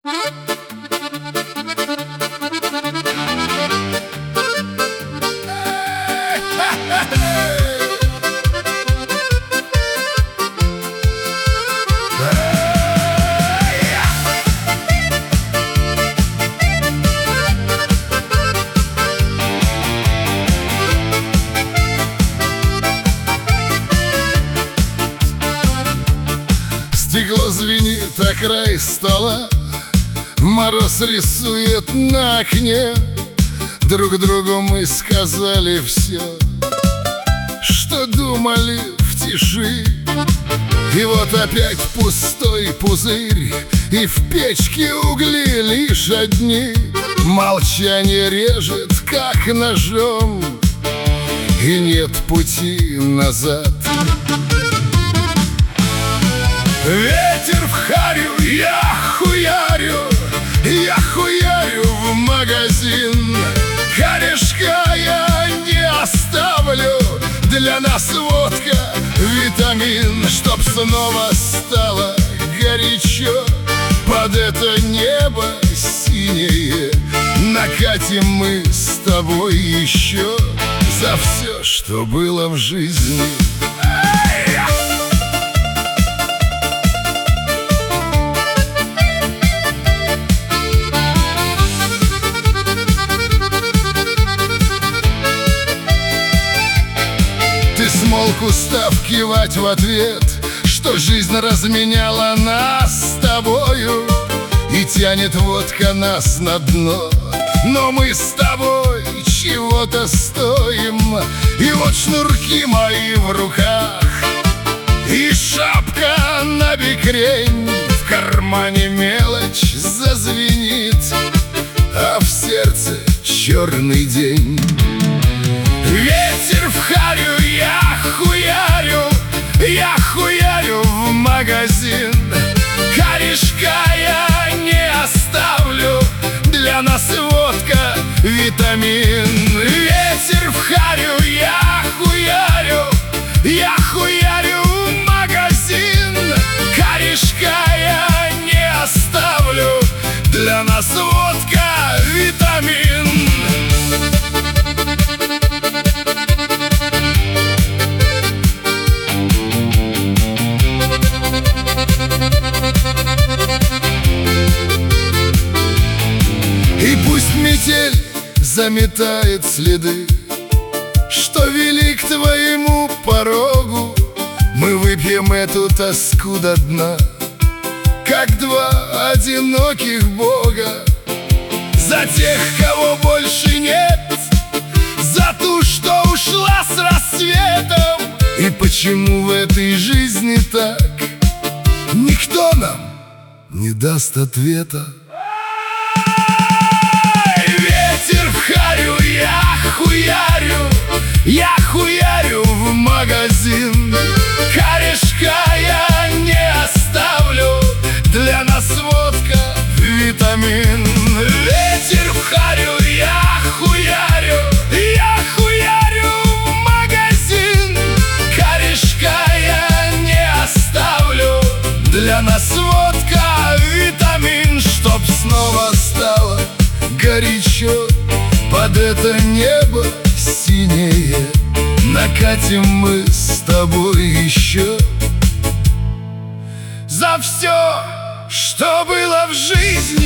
Стекло звенит о край стола, мороз рисует на окне. Друг другу мы сказали все, что думали в тиши. И вот опять пустой пузырь, и в печке угли лишь одни. Молчание режет, как ножом, и нет пути назад. Ветер в харю, я хуярю в магазин. Корешка я не оставлю, для нас водка, витамин. Чтоб снова стало горячо под это небо синее, накатим мы с тобой еще за все, что было в жизни. Смолк, устав кивать в ответ, что жизнь разменяла нас с тобою, и тянет водка нас на дно. Но мы с тобой чего-то стоим, и вот шнурки мои в руках, и шапка на бикрень, в кармане мелочь зазвенит, а в сердце черный день. Ветер в харю, я хуярю в магазин. Корешка я не оставлю, для нас водка, витамин. Ветер в харю, я хуярю в магазин. Корешка я не оставлю, для нас водка, витамин. Метель заметает следы, что вели к твоему порогу. Мы выпьем эту тоску до дна, как два одиноких бога. За тех, кого больше нет, за ту, что ушла с рассветом. И почему в этой жизни так никто нам не даст ответа? Ветер в харю, я хуярю в магазин. Корешка я не оставлю, для нас водка, витамин. Ветер в харю, я хуярю в магазин. Корешка я не оставлю, для нас водка, витамин. Чтоб снова стало горячо под это небо синее, накатим мы с тобой еще за все, что было в жизни.